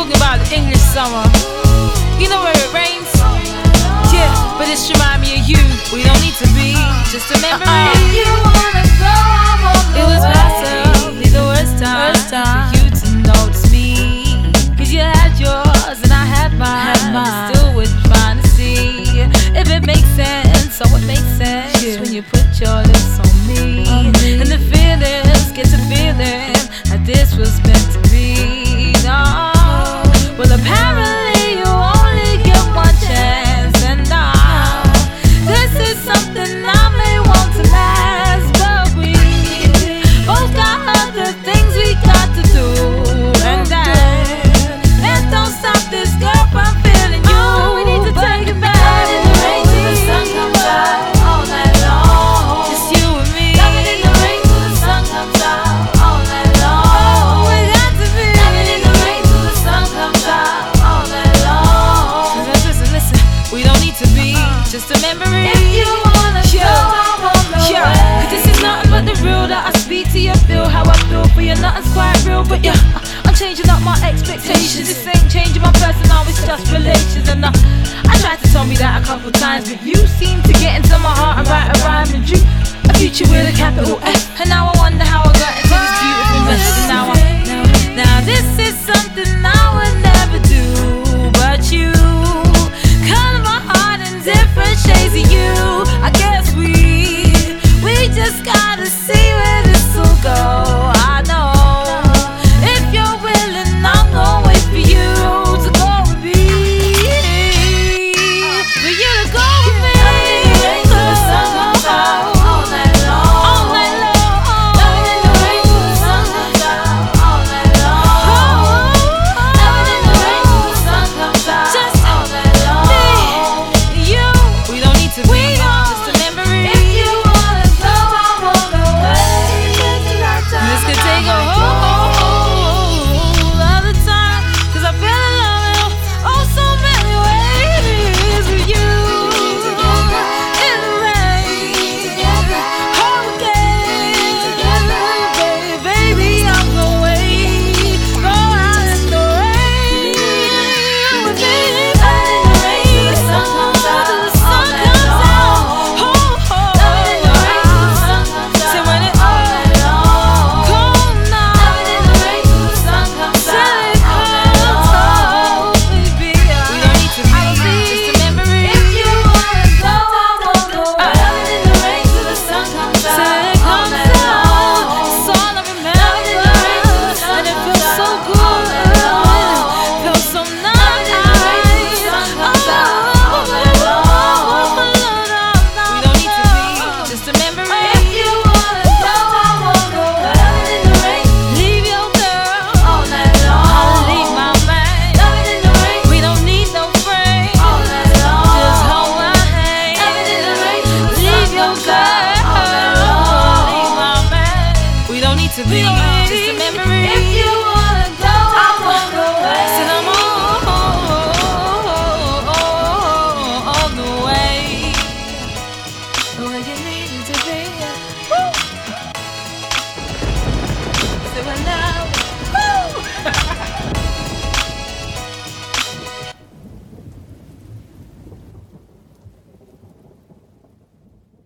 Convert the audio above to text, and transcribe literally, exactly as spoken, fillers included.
talking about the English summer. You know where it rains? Yeah, but it's remind me of you. We don't need to be just a memory. If you wanna go, I'm on the It was way. possibly the worst time, Worst time. for you to notice me. Cause you had yours and I had mine, Had mine. but still wasn't trying to see if it makes sense. So it makes sense Yeah. when you put your lips on me, On me. and the feelings get to feeling like this was meant to be. No, well apparently you only get one chance, and now this is something I may want to last, but we both got other things we got to do, and that that don't stop this girl from feeling you. Oh, we need to take it back. Loving in the rain till the sun comes out all night long. Just you and me. Loving in the rain till the sun comes out all night long. Oh, we got to be. Loving in the rain till the sun comes out all night long. Listen, listen, listen. We don't need to be just a memory. If you wanna go, Yeah. I'm on the Yeah, way. cause this is nothing but the real that I speak to you. Feel how I feel for you, nothing's quite real. But yeah, I'm changing up my expectations. This ain't changing my person, now it's just relations. And uh, I tried to tell me that a couple times, but you seem to get into my heart and write a rhyme and dream a future with a capital F. And now I wonder how